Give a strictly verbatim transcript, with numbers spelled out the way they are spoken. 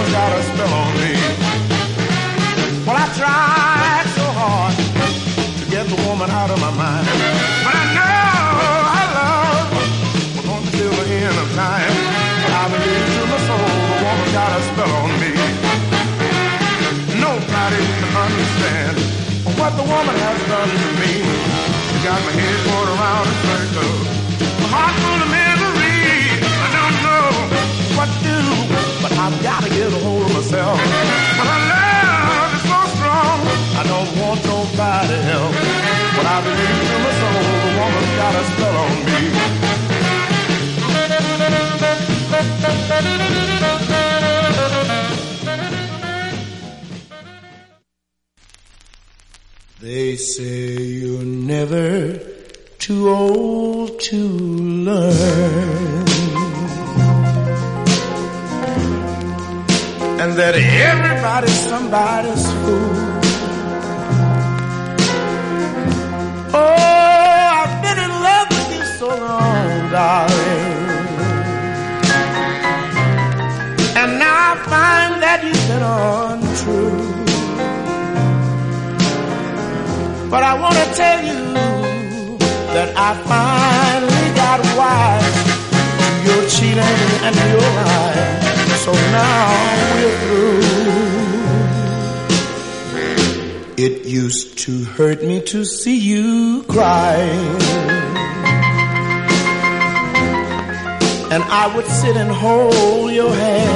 got a spell on me. Well, I tried so hard to get the woman out of my mind, but I know I love was going to till the end of time. But I believe to my soul the woman got a spell on me. Nobody can understand what the woman has done to me. She got my head going around in circles, my heart full of misery. I don't know what to do, but I've got to get a hold of myself. But her love is so strong, I don't want nobody else. But I believe to my soul the woman's got a spell on me. They say you're never too old to learn, and that everybody's somebody's fool. Oh, I've been in love with you so long, darling, and now I find that you've been untrue. But I want to tell you that I finally got wise to your cheating and your lying. So now we're through. It used to hurt me to see you crying, and I would sit and hold your hand